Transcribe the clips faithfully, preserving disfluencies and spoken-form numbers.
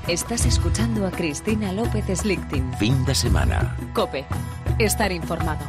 Estás escuchando a Cristina López Slichting. Fin de semana. COPE. Estar informado.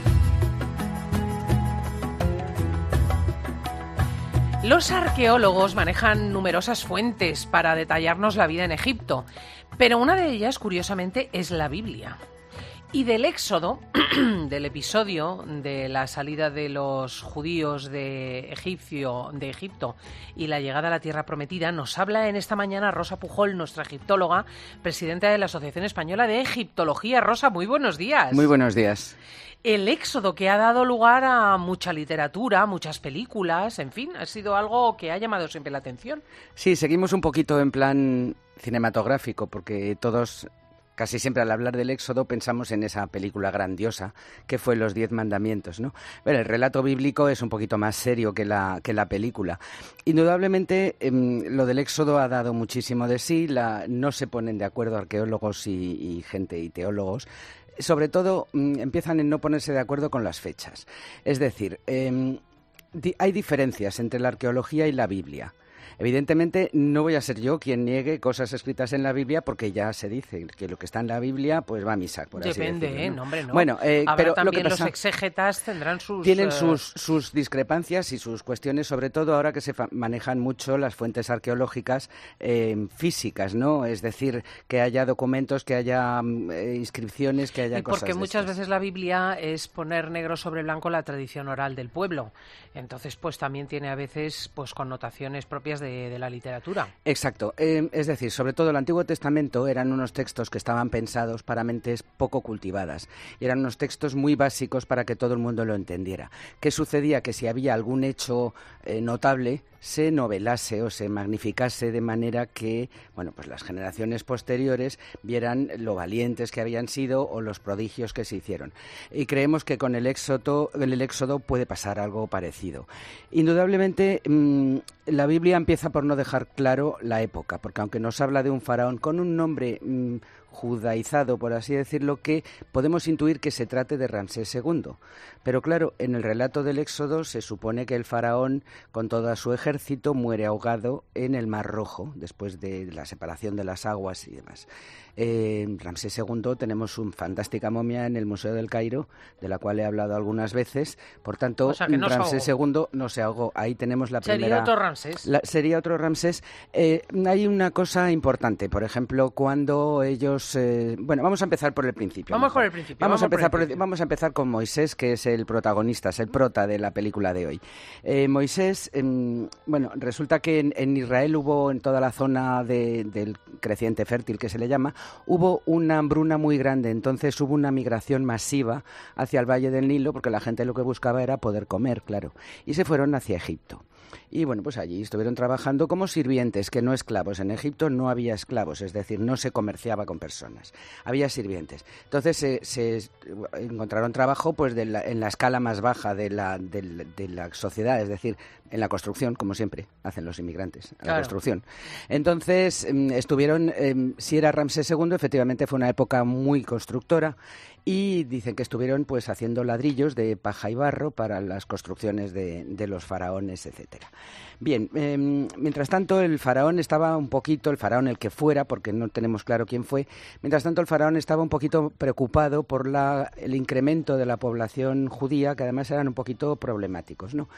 Los arqueólogos manejan numerosas fuentes para detallarnos la vida en Egipto, pero una de ellas, curiosamente, es la Biblia. Y del Éxodo, del episodio de la salida de los judíos de, Egipcio, de Egipto y la llegada a la Tierra Prometida, nos habla en esta mañana Rosa Pujol, nuestra egiptóloga, presidenta de la Asociación Española de Egiptología. Rosa, muy buenos días. Muy buenos días. El Éxodo, que ha dado lugar a mucha literatura, muchas películas, en fin, ha sido algo que ha llamado siempre la atención. Sí, seguimos un poquito en plan cinematográfico, porque todos, casi siempre al hablar del Éxodo, pensamos en esa película grandiosa que fue Los Diez Mandamientos, ¿no? Pero el relato bíblico es un poquito más serio que la, que la película. Indudablemente, eh, lo del Éxodo ha dado muchísimo de sí, la, no se ponen de acuerdo arqueólogos y, y gente y teólogos. Sobre todo, mmm, empiezan en no ponerse de acuerdo con las fechas. Es decir, eh, di- hay diferencias entre la arqueología y la Biblia. Evidentemente, no voy a ser yo quien niegue cosas escritas en la Biblia, porque ya se dice que lo que está en la Biblia pues va a misa, por así Depende, decirlo, ¿no? ¿eh? No, hombre, no. Bueno, eh, Habrá pero también lo que pasa, los exégetas tendrán sus... tienen eh, sus, sus discrepancias y sus cuestiones, sobre todo ahora que se fa- manejan mucho las fuentes arqueológicas eh, físicas, ¿no? Es decir, que haya documentos, que haya eh, inscripciones, que haya Y cosas porque de muchas estas. veces la Biblia es poner negro sobre blanco la tradición oral del pueblo. Entonces, pues también tiene a veces pues connotaciones propias de, de la literatura. Exacto. Eh, es decir, sobre todo el Antiguo Testamento eran unos textos que estaban pensados para mentes poco cultivadas. Y eran unos textos muy básicos para que todo el mundo lo entendiera. ¿Qué sucedía? Que si había algún hecho eh, notable, se novelase o se magnificase de manera que, bueno, pues las generaciones posteriores vieran lo valientes que habían sido o los prodigios que se hicieron. Y creemos que con el Éxodo, el Éxodo puede pasar algo parecido. Indudablemente, mmm, la Biblia empieza por no dejar claro la época, porque aunque nos habla de un faraón con un nombre mmm, judaizado, por así decirlo, que podemos intuir que se trate de Ramsés segundo. Pero claro, en el relato del Éxodo se supone que el faraón, con todo su ejército, muere ahogado en el Mar Rojo, después de la separación de las aguas y demás. Eh, Ramsés segundo tenemos una fantástica momia en el Museo del Cairo, de la cual he hablado algunas veces. Por tanto, O sea, que no se Ramsés ahogó. segundo no se ahogó. Ahí tenemos la Sería primera... otro Ramsés. La, sería otro Ramsés. Eh, hay una cosa importante, por ejemplo, cuando ellos... Eh, bueno, vamos a empezar por el principio. Vamos mejor. por el principio. Vamos, Vamos a empezar por el por el- vamos a empezar con Moisés, que es el protagonista, es el prota de la película de hoy. Eh, Moisés, eh, bueno, resulta que en, en Israel hubo, en toda la zona de, del creciente fértil, que se le llama, hubo una hambruna muy grande. Entonces hubo una migración masiva hacia el Valle del Nilo, porque la gente lo que buscaba era poder comer, claro. Y se fueron hacia Egipto. Y bueno, pues allí estuvieron trabajando como sirvientes, que no esclavos. En Egipto no había esclavos, es decir, no se comerciaba con personas. Había sirvientes. Entonces se, se encontraron trabajo pues de la, en la escala más baja de la, de, de la sociedad, es decir, en la construcción, como siempre hacen los inmigrantes, en la Claro. construcción. Entonces eh, estuvieron, eh, si era Ramsés segundo, efectivamente fue una época muy constructora. Y dicen que estuvieron pues haciendo ladrillos de paja y barro para las construcciones de, de los faraones, etcétera. Bien, eh, mientras tanto el faraón estaba un poquito, el faraón el que fuera, porque no tenemos claro quién fue, mientras tanto el faraón estaba un poquito preocupado por la, el incremento de la población judía, que además eran un poquito problemáticos, ¿no?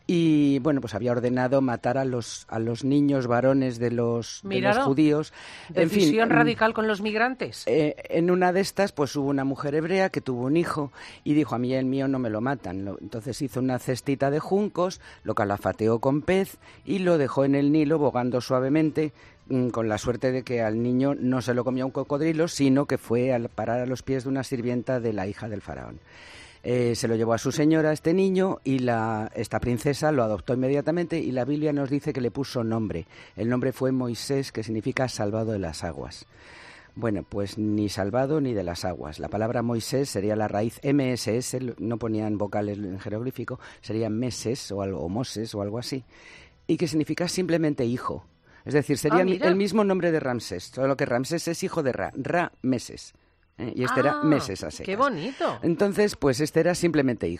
Y bueno, pues había ordenado matar a los a los niños varones de los, de los Míralo. judíos. En fin, Decisión mm, radical con los migrantes. eh, en una de estas, pues hubo una mujer hebrea que tuvo un hijo y dijo, a mí el mío no me lo matan. Lo- Entonces hizo una cestita de juncos, lo calafateó con pez y lo dejó en el Nilo bogando suavemente, mm, con la suerte de que al niño no se lo comió un cocodrilo, sino que fue a parar a los pies de una sirvienta de la hija del faraón. Eh, se lo llevó a su señora, este niño, y la, esta princesa lo adoptó inmediatamente, y la Biblia nos dice que le puso nombre. El nombre fue Moisés, que significa salvado de las aguas. Bueno, pues ni salvado ni de las aguas. La palabra Moisés sería la raíz M S S, no ponían vocales en jeroglífico, sería meses o algo, o Moses o algo así, y que significa simplemente hijo. Es decir, sería Ah, mira. el mismo nombre de Ramsés, solo que Ramsés es hijo de Ra, Ra, meses. ¿eh? Y este Ah, era meses a secas. ¡Qué bonito! Entonces, pues este era simplemente hijo.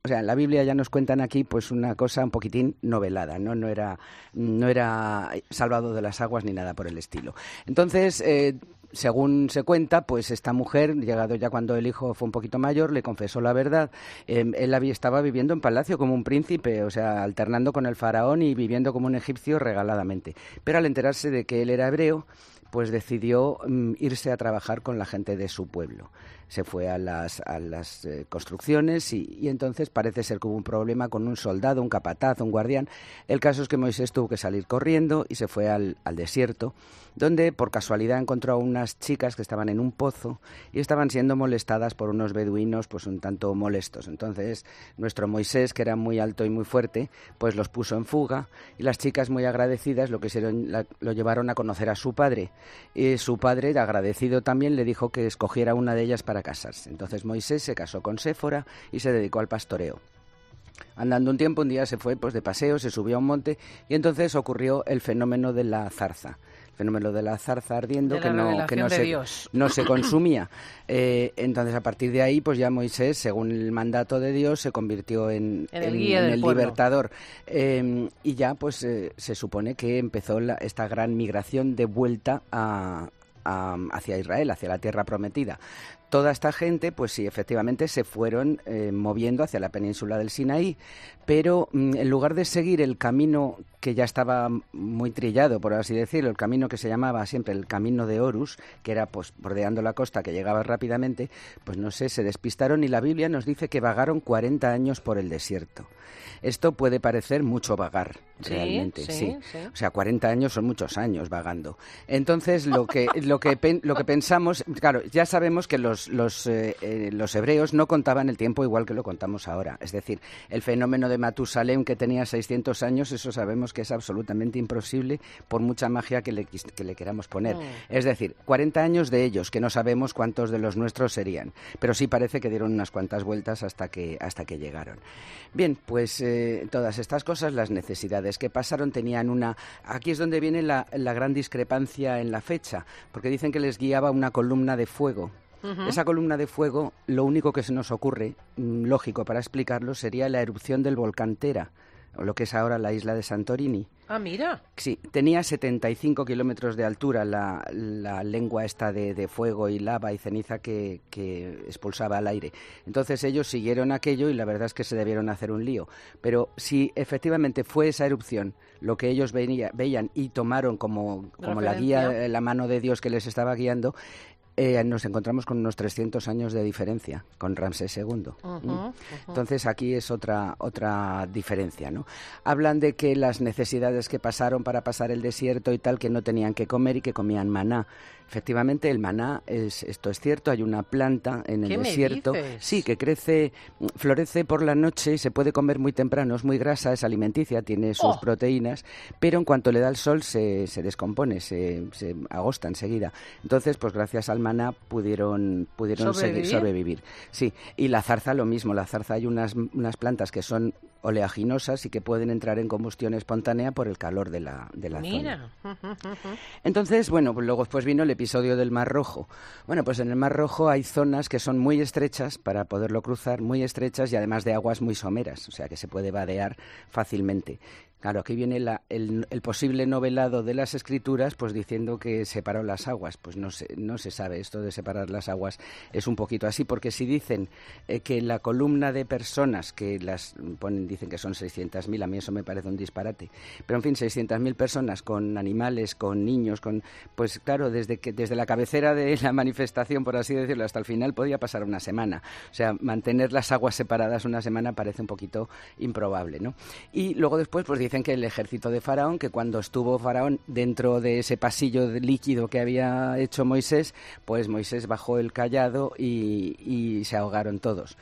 O sea, en la Biblia ya nos cuentan aquí pues una cosa un poquitín novelada, ¿no? No era, no era salvado de las aguas ni nada por el estilo. Entonces, eh, según se cuenta, pues esta mujer, llegado ya cuando el hijo fue un poquito mayor, le confesó la verdad. Eh, él había, estaba viviendo en palacio como un príncipe, o sea, alternando con el faraón y viviendo como un egipcio regaladamente. Pero al enterarse de que él era hebreo, pues decidió um, irse a trabajar con la gente de su pueblo. Se fue a las, a las eh, construcciones y, y entonces parece ser que hubo un problema con un soldado, un capataz, un guardián. El caso es que Moisés tuvo que salir corriendo y se fue al, al desierto, donde por casualidad encontró a unas chicas que estaban en un pozo y estaban siendo molestadas por unos beduinos pues un tanto molestos. Entonces nuestro Moisés, que era muy alto y muy fuerte, pues los puso en fuga y las chicas, muy agradecidas, lo que hicieron, la, lo llevaron a conocer a su padre. Y su padre, agradecido también, le dijo que escogiera una de ellas para casarse. Entonces Moisés se casó con Séfora y se dedicó al pastoreo. Andando un tiempo, un día se fue pues de paseo, se subió a un monte y entonces ocurrió el fenómeno de la zarza. El fenómeno de la zarza ardiendo que no, que no se, no se consumía. Eh, entonces, a partir de ahí, pues ya Moisés, según el mandato de Dios, se convirtió en, en el, en, guía en del el pueblo. libertador. Eh, y ya, pues, eh, se supone que empezó la, esta gran migración de vuelta a, a, hacia Israel, hacia la tierra prometida. Toda esta gente, pues sí, efectivamente se fueron eh, moviendo hacia la península del Sinaí, pero mm, en lugar de seguir el camino que ya estaba muy trillado, por así decirlo, el camino que se llamaba siempre el camino de Horus, que era pues bordeando la costa, que llegaba rápidamente, pues no sé, se despistaron y la Biblia nos dice que vagaron cuarenta años por el desierto. Esto puede parecer mucho vagar, sí, realmente, sí, sí, sí. O sea, cuarenta años son muchos años vagando. Entonces, lo que lo que pen, lo que pensamos, claro, ya sabemos que los los eh, eh, los hebreos no contaban el tiempo igual que lo contamos ahora. Es decir, el fenómeno de Matusalén, que tenía seiscientos años, eso sabemos que es absolutamente imposible por mucha magia que le que le queramos poner. Mm. Es decir, cuarenta años de ellos, que no sabemos cuántos de los nuestros serían, pero sí parece que dieron unas cuantas vueltas hasta que hasta que llegaron. Bien, pues eh, todas estas cosas, las necesidades que pasaron tenían una... Aquí es donde viene la, la gran discrepancia en la fecha, porque dicen que les guiaba una columna de fuego. Uh-huh. Esa columna de fuego, lo único que se nos ocurre, mmm, lógico para explicarlo, sería la erupción del volcán Tera, o lo que es ahora la isla de Santorini. Ah, mira. Sí, tenía setenta y cinco kilómetros de altura la, la lengua esta de, de fuego y lava y ceniza que, que expulsaba al aire. Entonces ellos siguieron aquello y la verdad es que se debieron hacer un lío. Pero si efectivamente fue esa erupción lo que ellos veía, veían y tomaron como, como la guía, la mano de Dios que les estaba guiando, Eh, nos encontramos con unos trescientos años de diferencia con Ramsés segundo. Uh-huh, uh-huh. Entonces aquí es otra otra diferencia, ¿no? Hablan de que las necesidades que pasaron para pasar el desierto y tal, que no tenían que comer y que comían maná. Efectivamente, el maná, es, esto es cierto, hay una planta en el ¿Qué desierto, me dices? Sí, que crece, florece por la noche y se puede comer muy temprano, es muy grasa, es alimenticia, tiene sus oh. proteínas, pero en cuanto le da el sol se, se descompone, se, se agosta enseguida. Entonces, pues gracias al maná pudieron pudieron ¿Sobrevivir? Seguir, sobrevivir. Sí, y la zarza lo mismo, la zarza hay unas, unas plantas que son oleaginosas y que pueden entrar en combustión espontánea por el calor de la, de la Mira. zona. Entonces, bueno, pues luego después vino el episodio del Mar Rojo. Bueno, pues en el Mar Rojo hay zonas que son muy estrechas para poderlo cruzar, muy estrechas y además de aguas muy someras, o sea que se puede vadear fácilmente. Claro, aquí viene la, el, el posible novelado de las Escrituras, pues diciendo que separó las aguas. Pues no se, no se sabe, esto de separar las aguas es un poquito así, porque si dicen eh, que la columna de personas, que las ponen, dicen que son seiscientas mil, a mí eso me parece un disparate, pero en fin, seiscientas mil personas con animales, con niños, con pues claro, desde que desde la cabecera de la manifestación, por así decirlo, hasta el final podía pasar una semana. O sea, mantener las aguas separadas una semana parece un poquito improbable, ¿no? Y luego después, pues dicen que el ejército de Faraón, que cuando estuvo Faraón dentro de ese pasillo de líquido que había hecho Moisés, pues Moisés bajó el cayado y, y se ahogaron todos.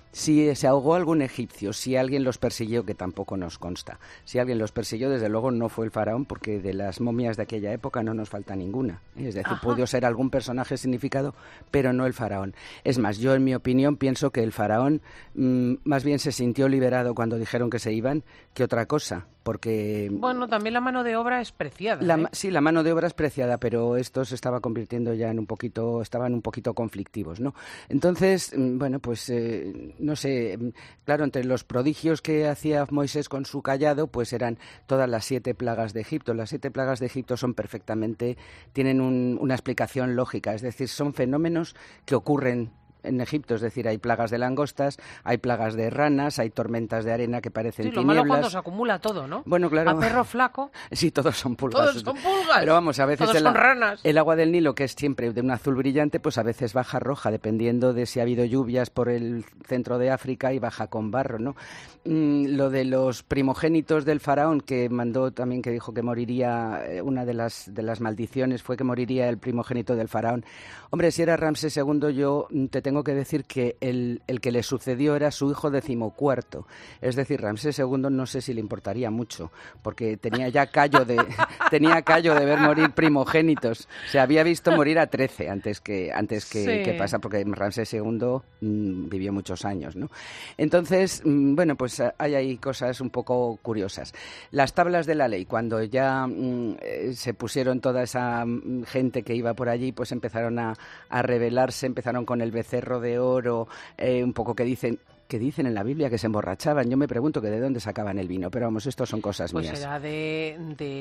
Si se ahogó algún egipcio, si alguien los persiguió, que tampoco nos consta, si alguien los persiguió, desde luego no fue el faraón, porque de las momias de aquella época no nos falta ninguna. Es decir, Ajá. pudo ser algún personaje significado, pero no el faraón. Es más, yo en mi opinión pienso que el faraón mmm, más bien se sintió liberado cuando dijeron que se iban que otra cosa, porque... Bueno, también la mano de obra es preciada. La, ¿eh? Sí, la mano de obra es preciada, pero esto se estaba convirtiendo ya en un poquito, estaban un poquito conflictivos, ¿no? Entonces, bueno, pues, eh, no sé, claro, entre los prodigios que hacía Moisés con su cayado, pues eran todas las siete plagas de Egipto. Las siete plagas de Egipto son perfectamente, tienen un, una explicación lógica, es decir, son fenómenos que ocurren en Egipto, es decir, hay plagas de langostas, hay plagas de ranas, hay tormentas de arena que parecen sí, lo tinieblas. malo cuando se acumula todo, ¿no? Bueno, claro. A perro flaco. Sí, todos son pulgas. Todos son pulgas. Pero vamos, a veces todos el, son ranas. el agua del Nilo, que es siempre de un azul brillante, pues a veces baja roja, dependiendo de si ha habido lluvias por el centro de África y baja con barro, ¿no? Mm, lo de los primogénitos del faraón, que mandó también, que dijo que moriría, eh, una de las, de las maldiciones fue que moriría el primogénito del faraón. Hombre, si era Ramsés segundo, yo te tengo que decir que El, el que le sucedió era su hijo decimocuarto. Es decir, Ramsés segundo no sé si le importaría mucho, porque tenía ya callo de tenía callo de ver morir primogénitos. Se había visto morir a trece antes que antes que, sí. que pasa, porque Ramsés segundo mmm, vivió muchos años, ¿no? Entonces, mmm, bueno, pues hay ahí cosas un poco curiosas. Las tablas de la ley, cuando ya mmm, se pusieron toda esa mmm, gente que iba por allí, pues empezaron a, a rebelarse, empezaron con el becerro de oro. Eh, un poco que dicen que dicen en la Biblia que se emborrachaban. Yo me pregunto que de dónde sacaban el vino, pero vamos, esto son cosas pues mías. Pues será de,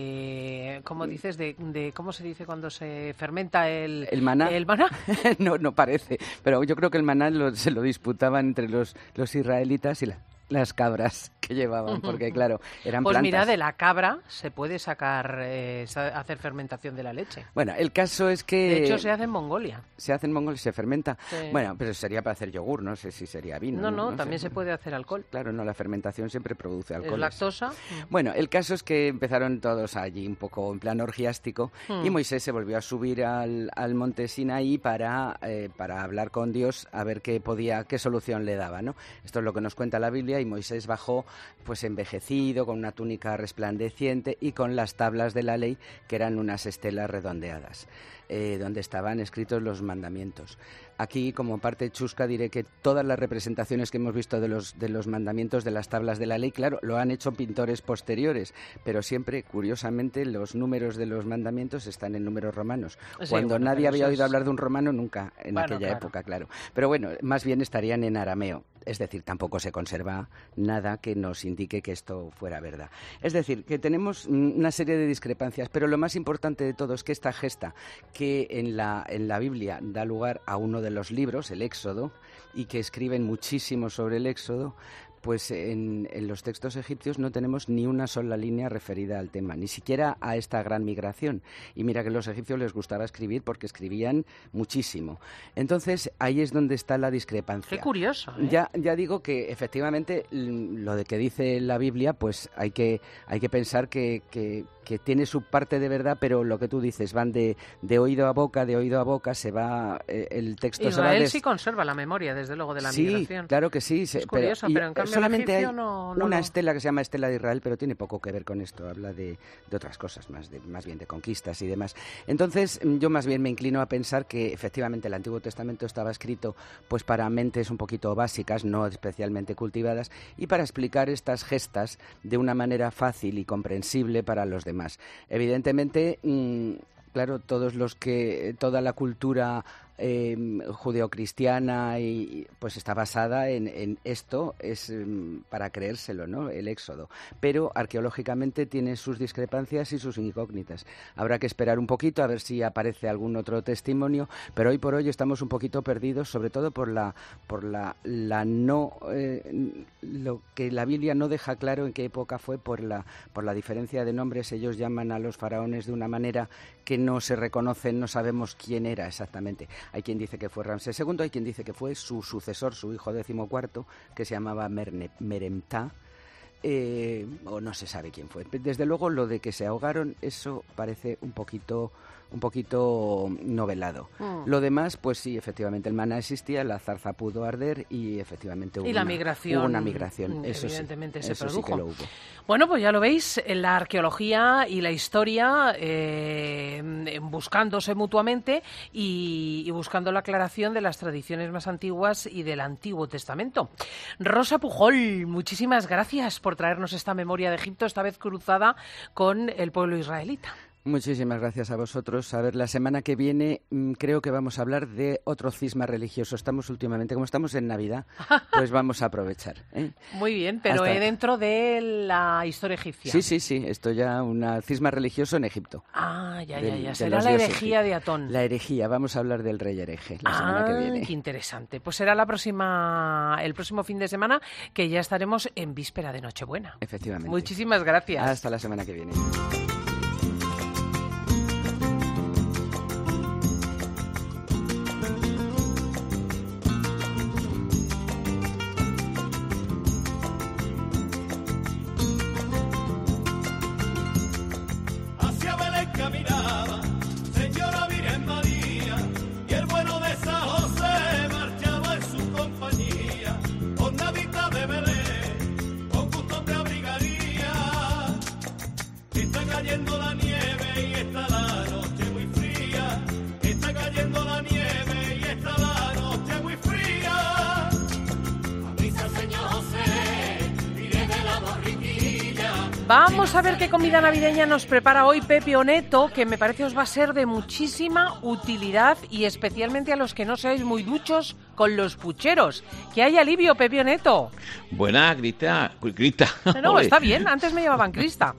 de, ¿cómo dices? De, de, ¿cómo se dice cuando se fermenta el... ¿El maná? ¿El maná? no, no parece, pero yo creo que el maná lo, se lo disputaban entre los, los israelitas y la... las cabras que llevaban, porque claro, eran pues plantas. Pues mira, de la cabra se puede sacar, eh, hacer fermentación de la leche. Bueno, el caso es que... De hecho, se hace en Mongolia. Se hace en Mongolia, se fermenta. Sí. Bueno, pero sería para hacer yogur, no sé si sería vino. No, no, no también sé. se puede hacer alcohol. Claro, no, la fermentación siempre produce alcohol. ¿Es lactosa? Bueno, el caso es que empezaron todos allí un poco en plan orgiástico hmm. y Moisés se volvió a subir al, al monte Sinaí para, eh, para hablar con Dios a ver qué podía, qué solución le daba, ¿no? Esto es lo que nos cuenta la Biblia, y Moisés bajó pues envejecido, con una túnica resplandeciente y con las tablas de la ley, que eran unas estelas redondeadas, eh, donde estaban escritos los mandamientos. Aquí, como parte chusca, diré que todas las representaciones que hemos visto de los, de los mandamientos, de las tablas de la ley, claro, lo han hecho pintores posteriores, pero siempre, curiosamente, los números de los mandamientos están en números romanos. Sí, Cuando bueno, nadie había oído es... hablar de un romano nunca en bueno, aquella claro. época, claro. Pero bueno, más bien estarían en arameo. Es decir, tampoco se conserva nada que nos indique que esto fuera verdad. Es decir, que tenemos una serie de discrepancias, pero lo más importante de todo es que esta gesta, que en la, en la Biblia da lugar a uno de los libros, el Éxodo, y que escriben muchísimo sobre el Éxodo, pues en, en los textos egipcios no tenemos ni una sola línea referida al tema, ni siquiera a esta gran migración. Y mira que a los egipcios les gustaba escribir porque escribían muchísimo. Entonces, ahí es donde está la discrepancia. Qué curioso, ¿eh? Ya, ya digo que efectivamente lo de que dice la Biblia, pues hay que, hay que pensar que, que, que tiene su parte de verdad, pero lo que tú dices, van de, de oído a boca, de oído a boca, se va, eh, el texto Israel se va... Des... sí conserva la memoria, desde luego, de la sí, migración. Claro que sí. Es curioso, pero, pero en cambio solamente hay no, no, una no. estela que se llama Estela de Israel, pero tiene poco que ver con esto, habla de, de otras cosas, más, de, más bien de conquistas y demás. Entonces, yo más bien me inclino a pensar que efectivamente el Antiguo Testamento estaba escrito pues para mentes un poquito básicas, no especialmente cultivadas, y para explicar estas gestas de una manera fácil y comprensible para los demás. Evidentemente, mmm, claro, todos los que, toda la cultura eh, judeocristiana y pues está basada en, en esto, es um, para creérselo, ¿no? El Éxodo. Pero arqueológicamente tiene sus discrepancias y sus incógnitas. Habrá que esperar un poquito a ver si aparece algún otro testimonio, pero hoy por hoy estamos un poquito perdidos, sobre todo por la por la, la no eh, lo que la Biblia no deja claro en qué época fue, por la por la diferencia de nombres. Ellos llaman a los faraones de una manera que no se reconocen, no sabemos quién era exactamente. Hay quien dice que fue Ramsés segundo, hay quien dice que fue su sucesor, su hijo decimocuarto, que se llamaba Merne, Meremtá, eh, o no se sabe quién fue. Desde luego, lo de que se ahogaron, eso parece un poquito... un poquito novelado. Mm. Lo demás, pues sí, efectivamente el maná existía, la zarza pudo arder y efectivamente hubo, y la una, migración, hubo una migración. Eso evidentemente sí, se eso produjo. Sí que lo hubo. Bueno, pues ya lo veis, la arqueología y la historia eh, buscándose mutuamente y, y buscando la aclaración de las tradiciones más antiguas y del Antiguo Testamento. Rosa Pujol, muchísimas gracias por por traernos esta memoria de Egipto, esta vez cruzada con el pueblo israelita. Muchísimas gracias a vosotros. A ver, la semana que viene mmm, creo que vamos a hablar de otro cisma religioso. Estamos últimamente, como estamos en Navidad, pues vamos a aprovechar, ¿eh? Muy bien, pero Hasta... eh, dentro de la historia egipcia. Sí, sí, sí, esto ya un cisma religioso en Egipto. Ah, ya, del, ya, ya. Será la herejía egipcios. de Atón. La herejía, vamos a hablar del rey hereje la ah, semana que viene. Qué interesante. Pues será la próxima, el próximo fin de semana, que ya estaremos en víspera de Nochebuena. Efectivamente. Muchísimas gracias. Hasta la semana que viene. Vamos a ver qué comida navideña nos prepara hoy Pepe Oneto, que me parece os va a ser de muchísima utilidad y especialmente a los que no seáis muy duchos con los pucheros. Que hay alivio, Pepe Oneto. Buenas, Crista. Crista. No, está bien, antes me llamaban Crista.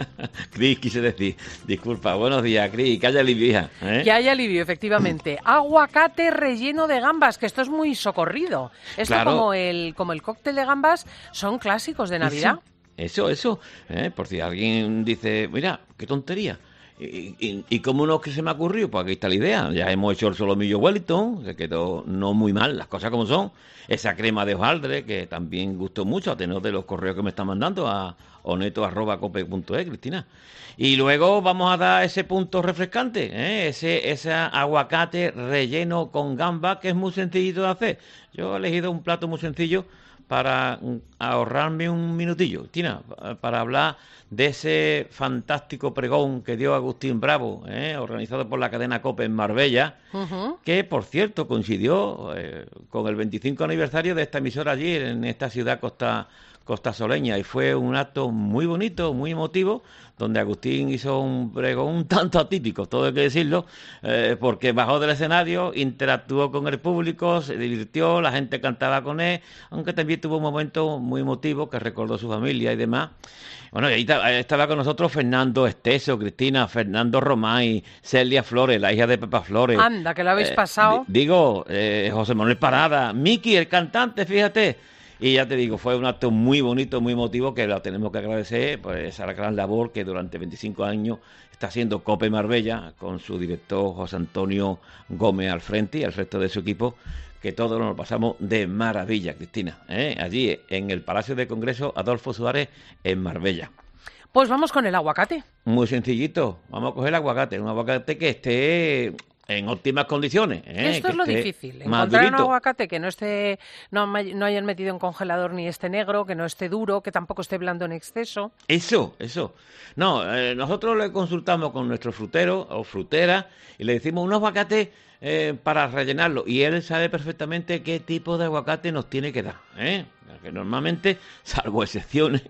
Cris, quise decir. Disculpa, buenos días, Cris. Que haya alivio, hija, ¿eh? Que haya alivio, efectivamente. Aguacate relleno de gambas, que esto es muy socorrido. Esto claro. como el como el cóctel de gambas son clásicos de Navidad. Sí. Eso, eso, ¿eh? Por si alguien dice, mira, qué tontería. ¿Y, y, y cómo no es que se me ha ocurrido? Pues aquí está la idea. Ya hemos hecho el solomillo Wellington, que quedó no muy mal, las cosas como son. Esa crema de hojaldre, que también gustó mucho, a tenor de los correos que me están mandando a oneto arroba cope punto es, Cristina. Y luego vamos a dar ese punto refrescante, ¿eh? ese, ese aguacate relleno con gamba, que es muy sencillito de hacer. Yo he elegido un plato muy sencillo para ahorrarme un minutillo, Tina, para hablar de ese fantástico pregón que dio Agustín Bravo, ¿eh? organizado por la cadena COPE en Marbella, uh-huh. que, por cierto, coincidió eh, con el veinticinco aniversario de esta emisora allí, en esta ciudad costa, costasoleña, y fue un acto muy bonito, muy emotivo, donde Agustín hizo un pregón un tanto atípico, todo hay que decirlo, eh, porque bajó del escenario, interactuó con el público, se divirtió, la gente cantaba con él, aunque también tuvo un momento muy emotivo que recordó su familia y demás. Bueno, y ahí estaba con nosotros Fernando Esteso, Cristina, Fernando Román y Celia Flores, la hija de Pepa Flores. Anda, que lo habéis eh, pasado. Digo, eh, José Manuel Parada, Miki, el cantante, fíjate. Y ya te digo, fue un acto muy bonito, muy emotivo, que lo tenemos que agradecer, pues a la gran labor que durante veinticinco años está haciendo COPE Marbella, con su director José Antonio Gómez al frente y al resto de su equipo, que todos nos lo pasamos de maravilla, Cristina, ¿eh? allí en el Palacio de Congreso Adolfo Suárez en Marbella. Pues vamos con el aguacate. Muy sencillito, vamos a coger el aguacate, un aguacate que esté en óptimas condiciones. ¿eh? Esto que es lo difícil, encontrar un aguacate que no esté, no, no hayan metido en congelador ni esté negro, que no esté duro, que tampoco esté blando en exceso. Eso, eso. No, eh, nosotros le consultamos con nuestro frutero o frutera y le decimos un aguacate eh, para rellenarlo, y él sabe perfectamente qué tipo de aguacate nos tiene que dar, ¿eh? Porque normalmente, salvo excepciones,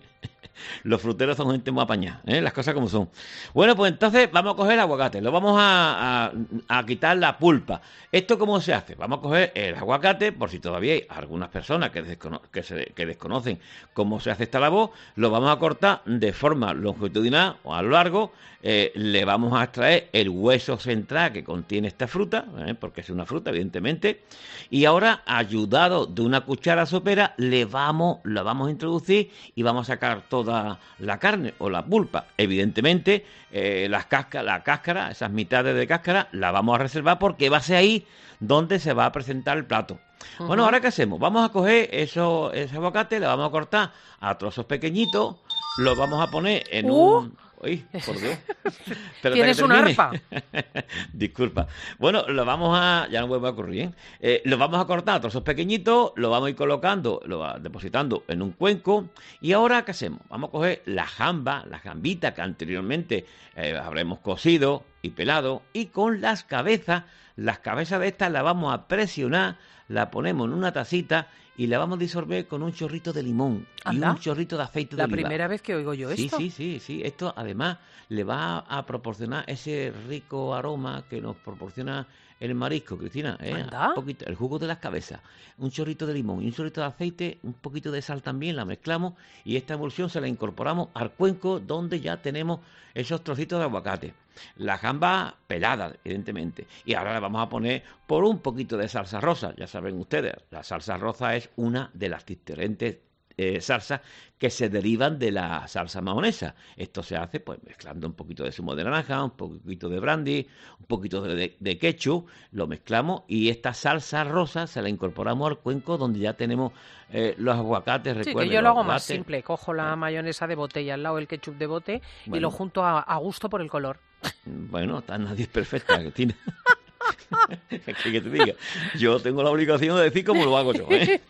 los fruteros son gente muy apañada, ¿eh? Las cosas como son. Bueno, pues entonces vamos a coger el aguacate, lo vamos a, a, a quitar la pulpa. ¿Esto cómo se hace? Vamos a coger el aguacate, por si todavía hay algunas personas que, descono que, se, que desconocen cómo se hace esta labor, lo vamos a cortar de forma longitudinal o a lo largo, eh, le vamos a extraer el hueso central que contiene esta fruta, ¿eh? porque es una fruta, evidentemente, y ahora, ayudado de una cuchara sopera, le vamos, la vamos a introducir y vamos a sacar toda la carne o la pulpa. Evidentemente, eh, las cáscaras, la cáscara, esas mitades de cáscara, la vamos a reservar porque va a ser ahí donde se va a presentar el plato. Uh-huh. Bueno, ¿ahora qué hacemos? Vamos a coger eso, ese aguacate, lo vamos a cortar a trozos pequeñitos, lo vamos a poner en uh. un... Uy, por Dios. Tienes un arpa. Disculpa. Bueno, lo vamos a... Ya no vuelve a ocurrir, ¿eh? Eh, lo vamos a cortar a trozos pequeñitos, lo vamos a ir colocando, lo va depositando en un cuenco. Y ahora, ¿qué hacemos? Vamos a coger la jamba, la jambita que anteriormente eh, habremos cocido y pelado. Y con las cabezas, las cabezas de estas las vamos a presionar, la ponemos en una tacita y la vamos a disolver con un chorrito de limón ¿Anda? y un chorrito de aceite La de oliva. primera vez que oigo yo Sí, esto. sí, sí, sí. Esto además le va a proporcionar ese rico aroma que nos proporciona el marisco, Cristina. ¿eh? ¿Anda? Un poquito, el jugo de las cabezas, un chorrito de limón y un chorrito de aceite, un poquito de sal también, la mezclamos y esta emulsión se la incorporamos al cuenco donde ya tenemos esos trocitos de aguacate. La gamba pelada, evidentemente. Y ahora le vamos a poner por un poquito de salsa rosa. Ya saben ustedes, la salsa rosa es una de las diferentes eh, salsas que se derivan de la salsa mahonesa. Esto se hace pues mezclando un poquito de zumo de naranja, un poquito de brandy, un poquito de, de, de ketchup, lo mezclamos y esta salsa rosa se la incorporamos al cuenco donde ya tenemos eh, los aguacates. Sí, Recuerden, que yo lo los hago más aguacates. simple. Cojo la mayonesa de bote y al lado el ketchup de bote y Bueno. lo junto a, a gusto por el color. Bueno, tan nadie es perfecta, Cristina. ¿Qué que te diga? Yo tengo la obligación de decir cómo lo hago yo, ¿eh?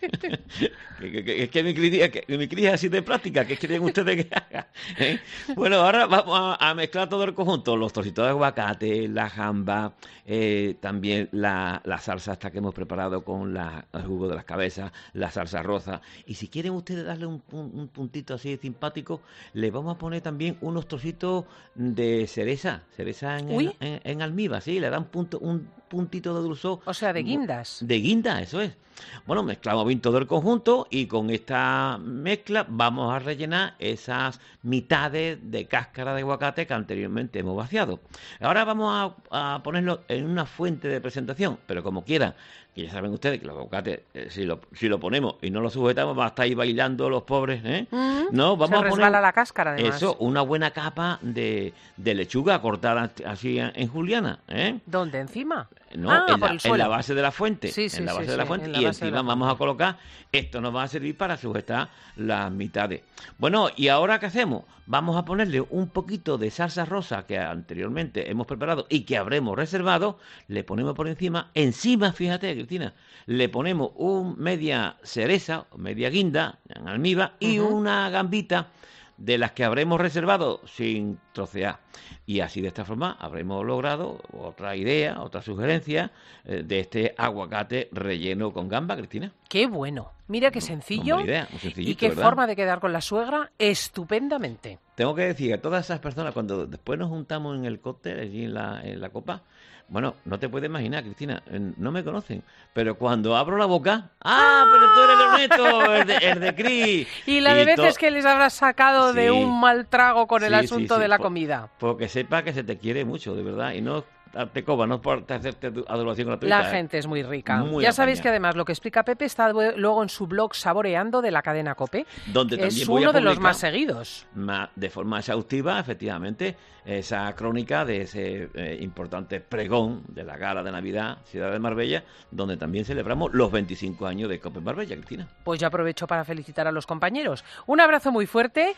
que, que, que, es que mi cría, que mi cría es así de práctica, ¿qué quieren ustedes que haga? ¿Eh? Bueno, ahora vamos a, a mezclar todo el conjunto, los trocitos de aguacate, la jamba, eh, también la, la salsa esta que hemos preparado con la, el jugo de las cabezas, la salsa rosa, y si quieren ustedes darle un, un, un puntito así simpático, le vamos a poner también unos trocitos de cereza, cereza en, Uy. en, en almíbar, sí, le dan punto, un puntito de dulzor. O sea, de guindas. De guinda, eso es. Bueno, mezclamos bien todo el conjunto y con esta mezcla vamos a rellenar esas mitades de cáscara de aguacate que anteriormente hemos vaciado. Ahora vamos a, a ponerlo en una fuente de presentación, pero como quieran, que ya saben ustedes que los aguacates, eh, si, lo, si lo ponemos y no lo sujetamos, va a estar ahí bailando los pobres, ¿eh? Mm, No, vamos se a poner resbala la cáscara, además. eso, una buena capa de, de lechuga cortada así en, en juliana, ¿eh? ¿Dónde? ¿Encima? No, Ah, en, por la, el suelo. en la base de la fuente, Sí, sí, en la sí, base de la sí, fuente en la y base de encima la vamos fuente. a colocar, esto nos va a servir para sujetar las mitades. Bueno, ¿y ahora qué hacemos? Vamos a ponerle un poquito de salsa rosa que anteriormente hemos preparado y que habremos reservado, le ponemos por encima, encima, fíjate, Cristina, le ponemos un media cereza, media guinda, en almíbar, y Ujú. una gambita de las que habremos reservado sin trocear. Y así de esta forma habremos logrado otra idea, otra sugerencia eh, de este aguacate relleno con gamba, Cristina. Qué bueno. Mira qué sencillo. Muy buena idea, muy Y sencillito, qué ¿verdad? forma de quedar con la suegra estupendamente. Tengo que decir a todas esas personas, cuando después nos juntamos en el cóctel, allí en la, en la copa, bueno, no te puedes imaginar, Cristina, eh, no me conocen, pero cuando abro la boca, ¡ah, pero tú eres Leoneto, el de, el de Cris! Y la de veces to- que les habrás sacado de Sí. un mal trago con el Sí, sí, asunto sí, de la po- comida. Porque sepa que se te quiere mucho, de verdad, y no darte coba, no por hacerte tu- adoración gratuita. La ¿eh? gente es muy rica. Muy ya sabéis apañada. que además lo que explica Pepe está due- luego en su blog Saboreando de la cadena COPE, Donde que también es voy a uno de los publicar más seguidos. ma- de forma exhaustiva, efectivamente, esa crónica de ese eh, importante pregón de la gala de Navidad, Ciudad de Marbella, donde también celebramos los veinticinco años de COPE Marbella, Cristina. Pues yo aprovecho para felicitar a los compañeros. Un abrazo muy fuerte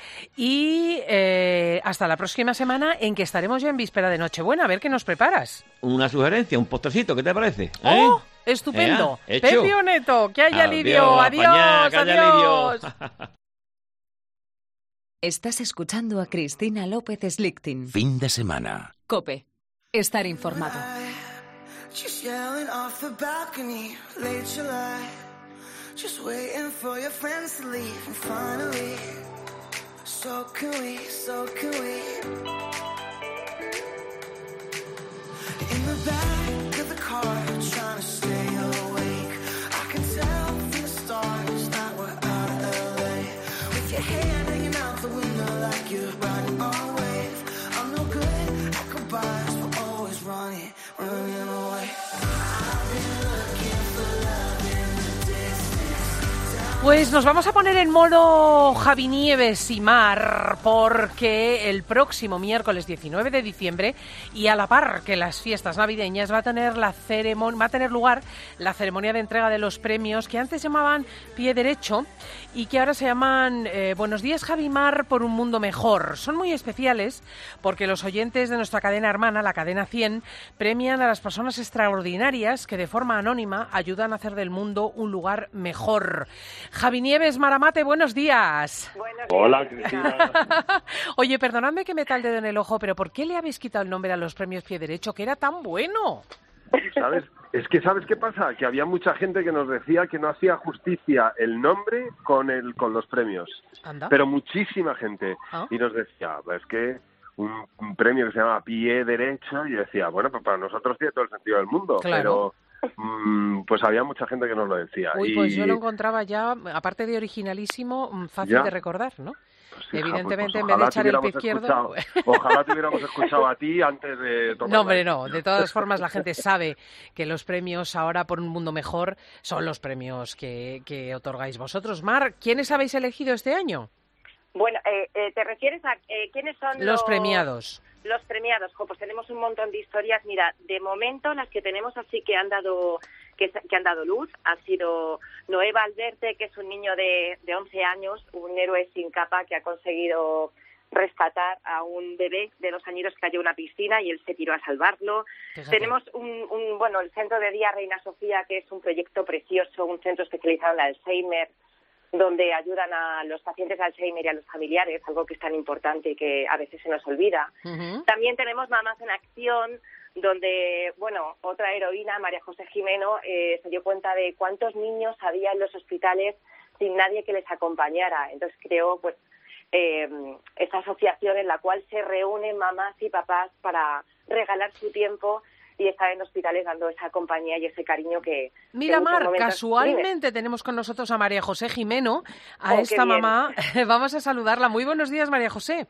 y eh, hasta la próxima semana en que estaremos ya en víspera de Nochebuena. A ver qué nos preparas. Una sugerencia, un postrecito, ¿qué te parece? ¿Eh? ¡Oh! Estupendo. Ea, hecho. Pepe Neto, que haya Adiós, alivio. Adiós, apañá, que haya adiós. alivio. Estás escuchando a Cristina López Slichting. Fin de semana. COPE. Estar informado. Just yelling off the balcony, late July. Just waiting for your friends to leave. And finally, so can we, so can we. In the back of the car, trying to stay awake. I can tell from the stars that we're out of L A. With your hand hanging out the window like you're riding on a wave. I'm no good at goodbyes, we're always running, running away. I've been looking for love in the distance. Pues nos vamos a poner en modo Javi Nieves y Mar, porque el próximo miércoles diecinueve de diciembre, y a la par que las fiestas navideñas, va a tener la ceremonia, va a tener lugar la ceremonia de entrega de los premios que antes llamaban Pie Derecho y que ahora se llaman eh, Buenos días Javi Mar por un mundo mejor. Son muy especiales porque los oyentes de nuestra cadena hermana, la cadena cien, premian a las personas extraordinarias que de forma anónima ayudan a hacer del mundo un lugar mejor. Javi Nieves, Maramate, buenos días. Hola, Cristina. Oye, perdonadme que me tal dedo en el ojo, pero ¿por qué le habéis quitado el nombre a los premios Pie Derecho, que era tan bueno? ¿Sabes? Es que, ¿sabes qué pasa? Que había mucha gente que nos decía que no hacía justicia el nombre con el con los premios. Anda. Pero muchísima gente. ¿Ah? Y nos decía, es que un, un premio que se llama Pie Derecho, y yo decía, bueno, pues para nosotros tiene todo el sentido del mundo. Claro. Pero mm, pues había mucha gente que nos lo decía. Uy, y... pues yo lo encontraba ya, aparte de originalísimo, mm, fácil ¿Ya? de recordar, ¿no? Pues, hija, Evidentemente, pues, pues, en vez de ojalá echar el te pie hubiéramos izquierdo... escuchado- Ojalá te hubiéramos escuchado a ti antes de tomar No, hombre, la no. decisión. De todas formas, la gente sabe que los premios ahora por un mundo mejor son los premios que, que otorgáis vosotros. Mar, ¿quiénes habéis elegido este año? Bueno, eh, eh, ¿te refieres a eh, quiénes son los, Los premiados. Los premiados, jo, pues tenemos un montón de historias. Mira, de momento las que tenemos así que han dado que, que han dado luz ha sido Noé Valverde, que es un niño de, de once años, un héroe sin capa que ha conseguido rescatar a un bebé de dos años que cayó en una piscina y él se tiró a salvarlo. Fíjate. Tenemos un, un, bueno, el Centro de Día Reina Sofía, que es un proyecto precioso, un centro especializado en Alzheimer, donde ayudan a los pacientes de Alzheimer y a los familiares, algo que es tan importante y que a veces se nos olvida. Ujú. También tenemos Mamás en Acción, donde, bueno, otra heroína, María José Jimeno, eh, se dio cuenta de cuántos niños había en los hospitales sin nadie que les acompañara. Entonces creó, pues, eh, esta asociación en la cual se reúnen mamás y papás para regalar su tiempo y estar en hospitales dando esa compañía y ese cariño que... Mira, que en muchos Mar, momentos- casualmente tenemos con nosotros a María José Jimeno, a Oh, qué esta bien. mamá. Vamos a saludarla. Muy buenos días, María José.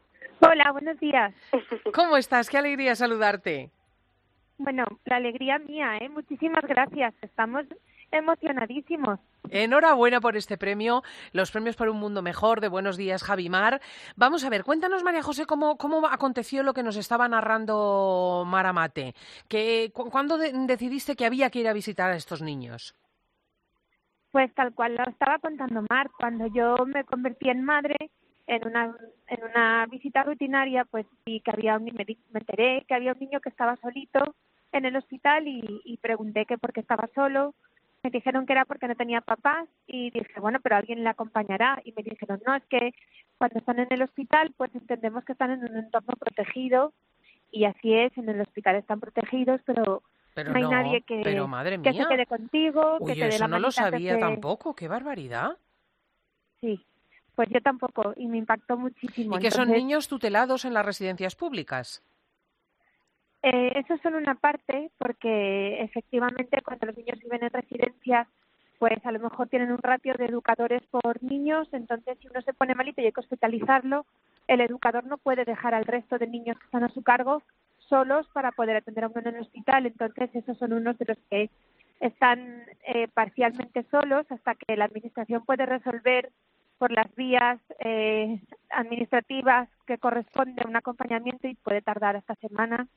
Hola, buenos días. ¿Cómo estás? Qué alegría saludarte. Bueno, la alegría mía, ¿eh? Muchísimas gracias. Estamos emocionadísimos. Enhorabuena por este premio, los premios por un mundo mejor de Buenos Días, Javi Mar. Vamos a ver, cuéntanos, María José, cómo, cómo aconteció lo que nos estaba narrando Mara Mate. Que, cu- ¿Cuándo de- decidiste que había que ir a visitar a estos niños? Pues tal cual lo estaba contando Mar, cuando yo me convertí en madre, en una en una visita rutinaria, pues sí que había un, me, di- me enteré que había un niño que estaba solito en el hospital y, y pregunté que por qué estaba solo. Me dijeron que era porque no tenía papás y dije, bueno, pero alguien le acompañará. Y me dijeron, no, es que cuando están en el hospital, pues entendemos que están en un entorno protegido y así es, en el hospital están protegidos, pero, Pero no hay no, nadie que, pero madre que mía. se quede contigo, Uy, que te dé eso la no lo manita antes sabía de- tampoco, qué barbaridad. Sí, pues yo tampoco y me impactó muchísimo. Y que son Entonces, niños tutelados en las residencias públicas. Eh, eso es solo una parte, porque efectivamente cuando los niños viven en residencias, pues a lo mejor tienen un ratio de educadores por niños, entonces si uno se pone malito y hay que hospitalizarlo, el educador no puede dejar al resto de niños que están a su cargo solos para poder atender a uno en el hospital, entonces esos son unos de los que están eh, parcialmente solos hasta que la administración puede resolver por las vías eh, administrativas que corresponde un acompañamiento y puede tardar hasta semanas.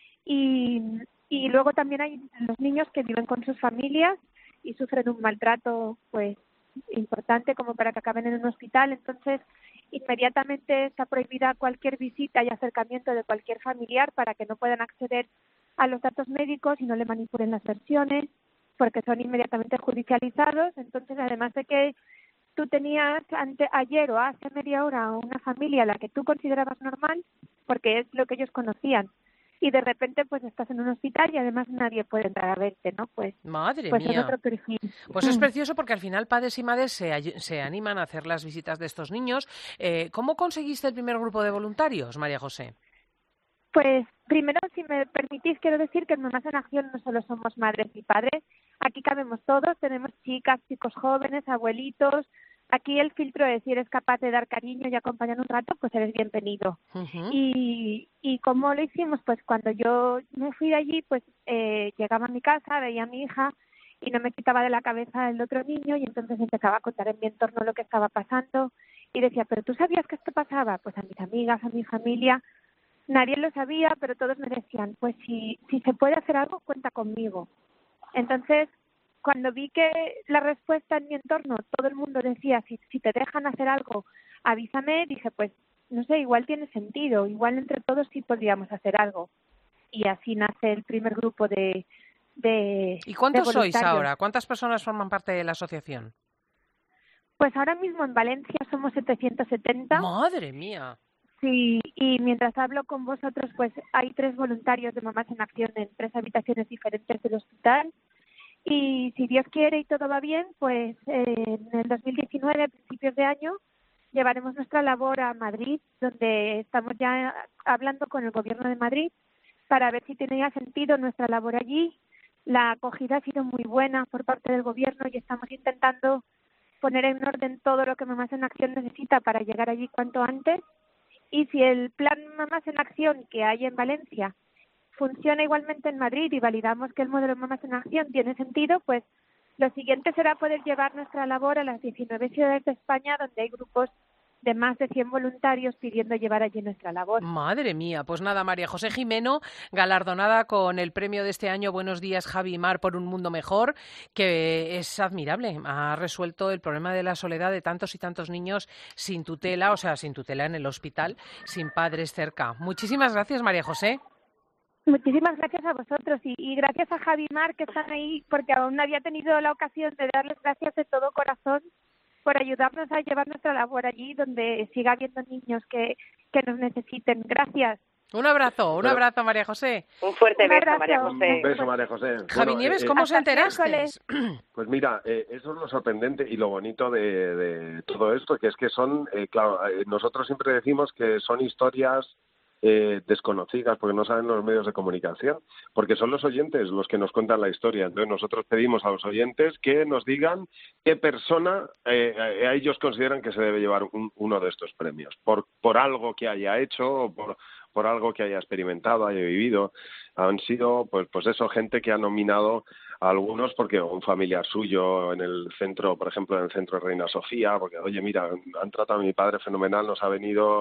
Y, y luego también hay los niños que viven con sus familias y sufren un maltrato pues importante como para que acaben en un hospital. Entonces, inmediatamente está prohibida cualquier visita y acercamiento de cualquier familiar para que no puedan acceder a los datos médicos y no le manipulen las versiones, porque son inmediatamente judicializados. Entonces, además de que tú tenías ante, ayer o hace media hora una familia a la que tú considerabas normal, porque es lo que ellos conocían, y de repente pues estás en un hospital y además nadie puede entrar a verte, ¿no? Pues, Madre pues en mía. otro perfil. Pues es Mm. precioso porque al final padres y madres se, ay- se animan a hacer las visitas de estos niños. Eh, ¿Cómo conseguiste el primer grupo de voluntarios, María José? Pues primero, si me permitís, quiero decir que en Mamás en Acción no solo somos madres y padres, aquí cabemos todos, tenemos chicas, chicos jóvenes, abuelitos. Aquí el filtro es si eres capaz de dar cariño y acompañar un rato, pues eres bienvenido. Ujú. Y, y cómo lo hicimos, pues cuando yo me fui de allí, pues eh, llegaba a mi casa, veía a mi hija y no me quitaba de la cabeza el otro niño y entonces empezaba a contar en mi entorno lo que estaba pasando y decía, pero ¿tú sabías que esto pasaba? Pues a mis amigas, a mi familia, nadie lo sabía, pero todos me decían, pues si, si se puede hacer algo, cuenta conmigo. Entonces, cuando vi que la respuesta en mi entorno, todo el mundo decía, si, si te dejan hacer algo, avísame, dije, pues, no sé, igual tiene sentido, igual entre todos sí podríamos hacer algo. Y así nace el primer grupo de de ¿Y cuántos de sois voluntarios. ahora? ¿Cuántas personas forman parte de la asociación? Pues ahora mismo en Valencia somos setecientos setenta. ¡Madre mía! Sí, y mientras hablo con vosotros, pues hay tres voluntarios de Mamás en Acción en tres habitaciones diferentes del hospital. Y si Dios quiere y todo va bien, pues eh, en el dos mil diecinueve, a principios de año, llevaremos nuestra labor a Madrid, donde estamos ya hablando con el Gobierno de Madrid para ver si tenía sentido nuestra labor allí. La acogida ha sido muy buena por parte del Gobierno y estamos intentando poner en orden todo lo que Mamás en Acción necesita para llegar allí cuanto antes. Y si el plan Mamás en Acción que hay en Valencia funciona igualmente en Madrid y validamos que el modelo Mamás en Acción tiene sentido, pues lo siguiente será poder llevar nuestra labor a las diecinueve ciudades de España, donde hay grupos de más de cien voluntarios pidiendo llevar allí nuestra labor. Madre mía, pues nada, María José Jimeno, galardonada con el premio de este año Buenos Días Javi y Mar por un mundo mejor, que es admirable. Ha resuelto el problema de la soledad de tantos y tantos niños sin tutela, o sea, sin tutela en el hospital, sin padres cerca. Muchísimas gracias, María José. Muchísimas gracias a vosotros y, y gracias a Javi y Mar, que están ahí, porque aún no había tenido la ocasión de darles gracias de todo corazón por ayudarnos a llevar nuestra labor allí, donde siga habiendo niños que, que nos necesiten. Gracias. Un abrazo, un abrazo, María José. Un fuerte Un beso, abrazo. María José. Un beso, María José. Javi Bueno, Nieves, eh, ¿cómo eh, os Hasta el enterasteis? Pues mira, eh, eso es lo sorprendente y lo bonito de, de todo esto, que es que son, eh, claro, eh, nosotros siempre decimos que son historias eh, desconocidas porque no saben los medios de comunicación, porque son los oyentes los que nos cuentan la historia. Entonces nosotros pedimos a los oyentes que nos digan qué persona eh, a ellos consideran que se debe llevar un, uno de estos premios, por, por algo que haya hecho o por, por algo que haya experimentado, haya vivido. Han sido, pues, pues eso, gente que ha nominado a algunos porque un familiar suyo en el centro, por ejemplo, en el centro de Reina Sofía, porque, oye, mira, han tratado a mi padre fenomenal, nos ha venido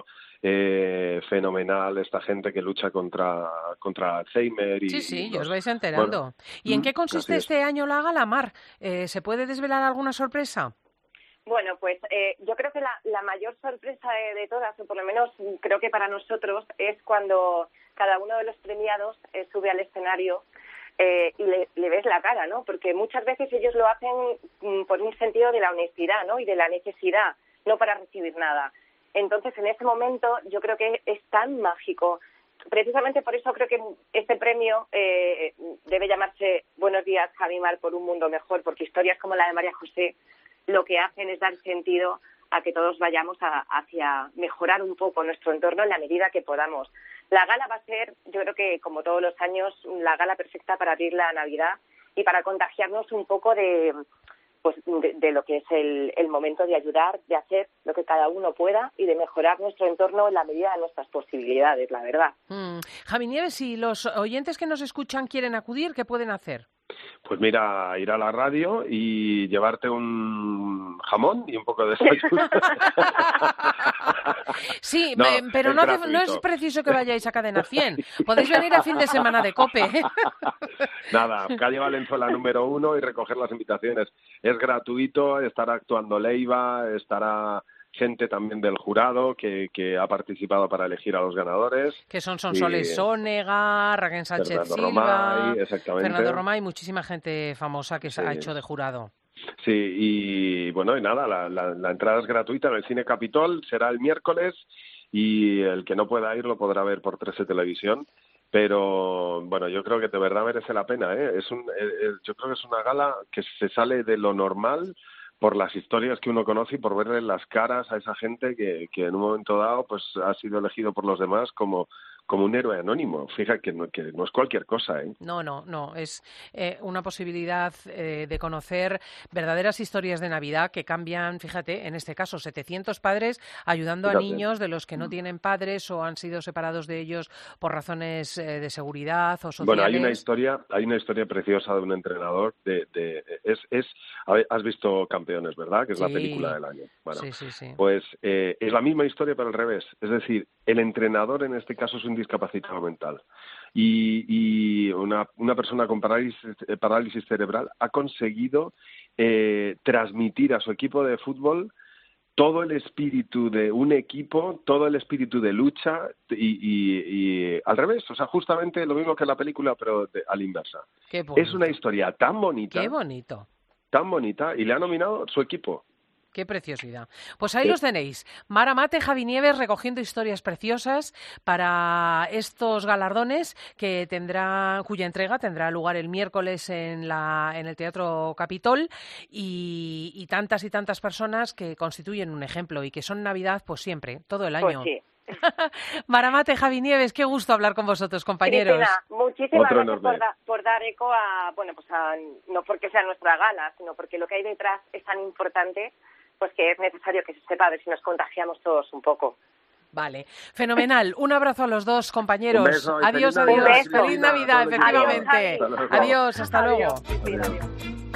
eh, fenomenal esta gente que lucha contra, contra Alzheimer. Y, Sí, sí, y y os los- vais enterando. Bueno, ¿Y en mm, qué consiste así es. este año la gala, Mar? Eh, ¿Se puede desvelar alguna sorpresa? Bueno, pues eh, yo creo que la, la mayor sorpresa de, de todas, o por lo menos creo que para nosotros, es cuando cada uno de los premiados eh, sube al escenario eh, y le, le ves la cara, ¿no? Porque muchas veces ellos lo hacen mm, por un sentido de la honestidad, ¿no? Y de la necesidad, no para recibir nada. Entonces, en ese momento, yo creo que es tan mágico. Precisamente por eso creo que este premio eh, debe llamarse Buenos Días, Javi Mar, por un mundo mejor, porque historias como la de María José lo que hacen es dar sentido a que todos vayamos a, hacia mejorar un poco nuestro entorno en la medida que podamos. La gala va a ser, yo creo que como todos los años, la gala perfecta para abrir la Navidad y para contagiarnos un poco de, pues, de, de lo que es el, el momento de ayudar, de hacer lo que cada uno pueda y de mejorar nuestro entorno en la medida de nuestras posibilidades, la verdad. Mm. Javi Nieves, si los oyentes que nos escuchan quieren acudir, ¿qué pueden hacer? Pues mira, ir a la radio y llevarte un jamón y un poco de desayuno. Sí, No, eh, pero es no, hace- no gratuito. es preciso que vayáis a Cadena cien. Podéis venir a fin de semana de COPE. Nada, calle Valenzuela número uno y recoger las invitaciones. Es gratuito, estará actuando Leiva, estará gente también del jurado que, que ha participado para elegir a los ganadores. Que son Y Sonsoles Sónega, Raquel Sánchez Fernando Silva, Romay, exactamente. Fernando Romay, muchísima gente famosa que se ha Sí. hecho de jurado. Sí, y bueno, y nada, la, la, la entrada es gratuita en el Cine Capitol, será el miércoles y el que no pueda ir lo podrá ver por trece Televisión. Pero bueno, yo creo que de verdad merece la pena, ¿eh? Es un, eh, eh, yo creo que es una gala que se sale de lo normal por las historias que uno conoce y por verle las caras a esa gente que, que en un momento dado pues ha sido elegido por los demás como, como un héroe anónimo. Fíjate que no, que no es cualquier cosa, ¿eh? No, no, no. Es eh, una posibilidad eh, de conocer verdaderas historias de Navidad que cambian, fíjate, en este caso, setecientos padres ayudando a Fíjate. niños de los que no tienen padres o han sido separados de ellos por razones eh, de seguridad o sociales. Bueno, hay una historia, hay una historia preciosa de un entrenador de, de es, es, a ver, has visto Campeones, ¿verdad? Que es la Sí. película del año. Bueno, Sí, sí, sí. pues eh, es la misma historia pero al revés. Es decir, el entrenador en este caso es un discapacitado mental y, y una, una persona con parálisis, eh, parálisis cerebral ha conseguido eh, transmitir a su equipo de fútbol todo el espíritu de un equipo, todo el espíritu de lucha y, y, y al revés, o sea, justamente lo mismo que la película, pero de, a la inversa. Qué bonito. Es una historia tan bonita, Qué bonito. tan bonita, y le ha nominado su equipo. Qué preciosidad. Pues ahí sí. Los tenéis. Mara Mate, Javi Nieves, recogiendo historias preciosas para estos galardones que tendrá, cuya entrega tendrá lugar el miércoles en, la, en el Teatro Capitol y, y tantas y tantas personas que constituyen un ejemplo y que son Navidad pues siempre, todo el año. Pues sí. Mara Mate, Javi Nieves, qué gusto hablar con vosotros, compañeros. Cristina, muchísimas Otro gracias por, da, por dar eco a, bueno, pues a, no porque sea nuestra gala, sino porque lo que hay detrás es tan importante, pues que es necesario que se sepa, a ver si nos contagiamos todos un poco. Vale, fenomenal. Un abrazo a los dos, compañeros. Un beso, adiós, feliz adiós. Navidad, Feliz Navidad, efectivamente. Adiós, adiós hasta adiós. luego. Adiós. Adiós.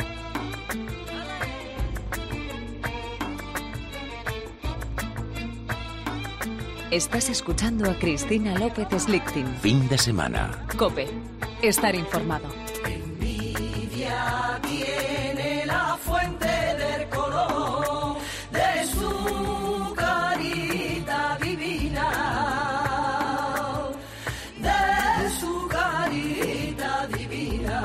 Estás escuchando a Cristina López Slichting. Fin de semana. COPE. Estar informado. Envidia tiene la fuente del color de su carita divina, de su carita divina,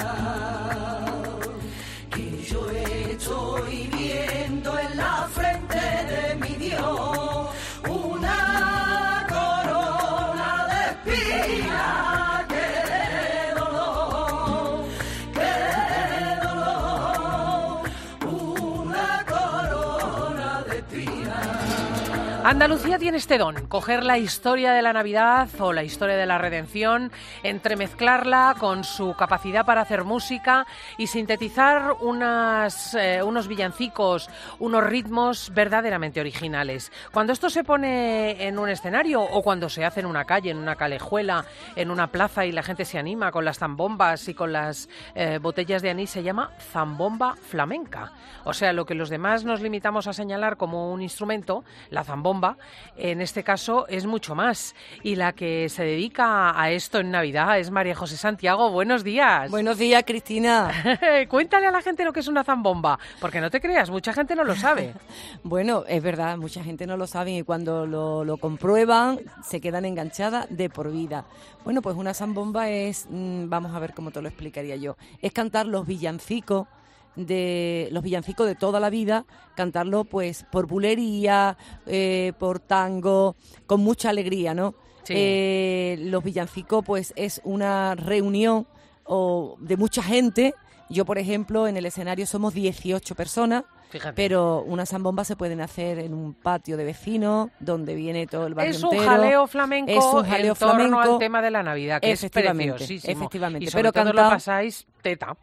que yo estoy viendo en la frente de mi Dios una corona de espinas. ¡Qué dolor! ¡Qué dolor! Una corona de espinas. Andalucía tiene este don, coger la historia de la Navidad o la historia de la redención, entremezclarla con su capacidad para hacer música y sintetizar unas, eh, unos villancicos, unos ritmos verdaderamente originales. Cuando esto se pone en un escenario o cuando se hace en una calle, en una calejuela, en una plaza y la gente se anima con las zambombas y con las eh, botellas de anís, se llama zambomba flamenca. O sea, lo que los demás nos limitamos a señalar como un instrumento, la zambomba, en este caso es mucho más. Y la que se dedica a esto en Navidad es María José Santiago. Buenos días. Buenos días, Cristina. Cuéntale a la gente lo que es una zambomba, porque no te creas, mucha gente no lo sabe. Bueno, es verdad, mucha gente no lo sabe y cuando lo, lo comprueban se quedan enganchadas de por vida. Bueno, pues una zambomba es, mmm, vamos a ver cómo te lo explicaría yo, es cantar los villancicos de los villancicos de toda la vida, cantarlo pues por bulería, eh, por tango, con mucha alegría, ¿no? Sí. Eh, los villancicos pues es una reunión o de mucha gente. Yo, por ejemplo, en el escenario somos dieciocho personas. Fíjate. Pero una zambomba se pueden hacer en un patio de vecinos donde viene todo el barrio es un entero. Jaleo flamenco es un jaleo en torno flamenco al tema de la Navidad, que efectivamente, es preciosísimo. Efectivamente, y sobre pero todo cantado, lo pasáis teta.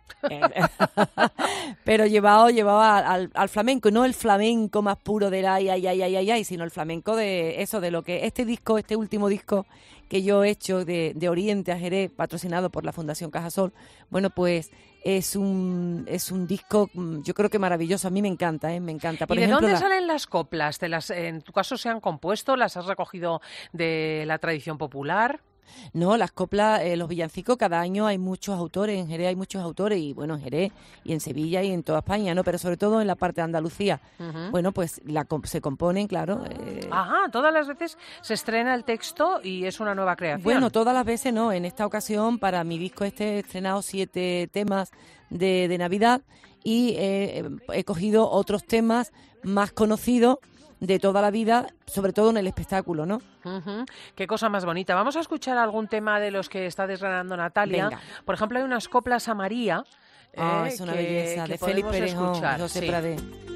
Pero llevado, llevado al, al flamenco, y no el flamenco más puro del ay, ay, ay, ay, ay, ay, sino el flamenco de eso, de lo que este disco, este último disco que yo he hecho de, de Oriente a Jerez, patrocinado por la Fundación Cajasol, bueno, pues es un es un disco, yo creo que maravilloso, a mí me encanta, ¿eh? Me encanta. Por ¿Y de ejemplo, dónde la... salen las coplas? ¿De las, en tu caso se han compuesto? ¿Las has recogido de la tradición popular? No, las coplas, eh, los villancicos, cada año hay muchos autores, en Jerez hay muchos autores, y bueno, en Jerez y en Sevilla y en toda España, ¿no? Pero sobre todo en la parte de Andalucía. Uh-huh. Bueno, pues la, se componen, claro. Eh... Ajá, todas las veces se estrena el texto y es una nueva creación. Bueno, todas las veces no. En esta ocasión, para mi disco este, he estrenado siete temas de, de Navidad y eh, he cogido otros temas más conocidos de toda la vida, sobre todo en el espectáculo, ¿no? Uh-huh. Qué cosa más bonita. Vamos a escuchar algún tema de los que está desgranando Natalia. Venga. Por ejemplo, hay unas coplas a María. Ah, eh, es una que, belleza, que de Félix Perejón, José sí. Pradé.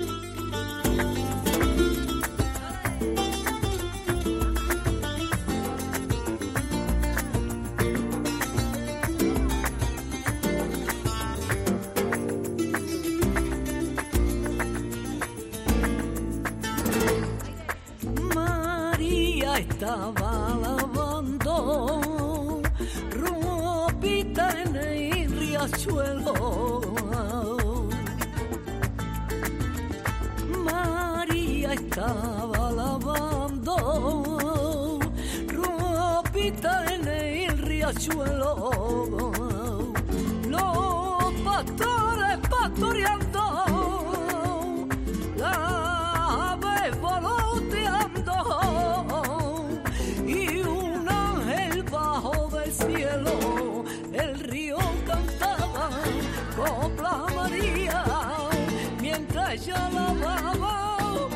Estaba lavando ropita en el riachuelo. María estaba lavando ropita en el riachuelo. Los pastores pastoreando, la ave voloteando. Cielo, el río cantaba copla María mientras ella lavaba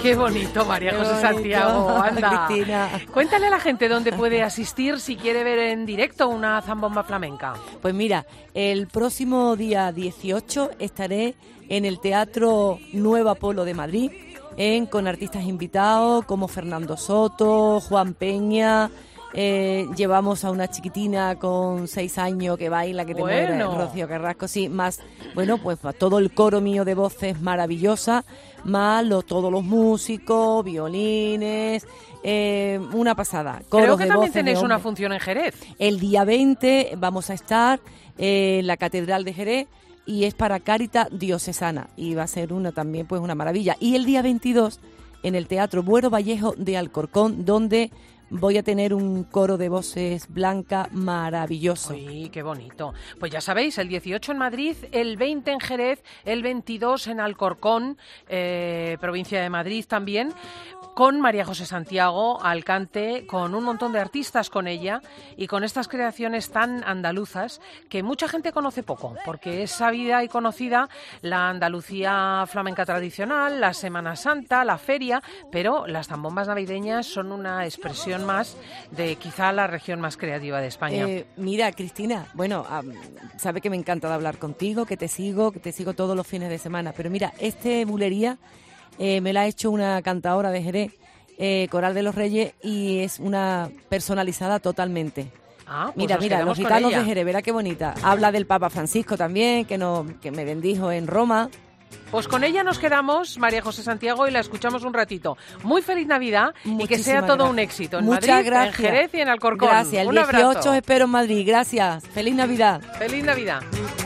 Qué bonito, María Qué José bonito. Santiago, anda. Cristina. Cuéntale a la gente dónde puede asistir si quiere ver en directo una zambomba flamenca. Pues mira, el próximo día dieciocho estaré en el Teatro Nuevo Apolo de Madrid, en, con artistas invitados como Fernando Soto, Juan Peña. Eh, llevamos a una chiquitina con seis años que baila, que te muere, Bueno. Rocío Carrasco, sí, más, bueno, pues todo el coro mío de voces maravillosa, más lo- todos los músicos, violines, eh, una pasada. Coros Creo que de también voces de tenéis una hombres. función en Jerez. El día veinte vamos a estar eh, en la Catedral de Jerez y es para Cáritas Diocesana y va a ser una también pues una maravilla. Y el día veintidós en el Teatro Buero Vallejo de Alcorcón, donde voy a tener un coro de voces blanca maravilloso. Uy, qué bonito. Pues ya sabéis, el dieciocho en Madrid, el veinte en Jerez, el veintidós en Alcorcón, eh, provincia de Madrid también, con María José Santiago al cante, con un montón de artistas con ella y con estas creaciones tan andaluzas que mucha gente conoce poco, porque es sabida y conocida la Andalucía flamenca tradicional, la Semana Santa, la feria, pero las zambombas navideñas son una expresión más de quizá la región más creativa de España. Eh, mira, Cristina, bueno, am, sabe que me encanta de hablar contigo, que te sigo, que te sigo todos los fines de semana, pero mira, este bulería eh, me la ha hecho una cantadora de Jerez, eh, Coral de los Reyes, y es una personalizada totalmente. Ah, pues Mira, nos mira, quedamos los con gitanos ella. de Jerez, verá qué bonita. Habla del Papa Francisco también, que, no, que me bendijo en Roma. Pues con ella nos quedamos, María José Santiago, y la escuchamos un ratito. Muy feliz Navidad y que Muchísimas sea todo gracias. un éxito en Muchas Madrid, gracias. en Jerez y en Alcorcón. Gracias, el Un dieciocho abrazo. os espero en Madrid. Gracias. Feliz Navidad. Feliz Navidad.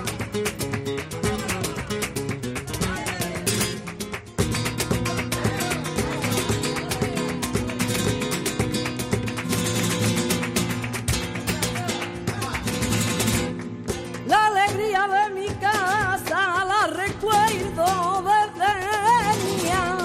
La alegría de mi casa la recuerdo desde niña.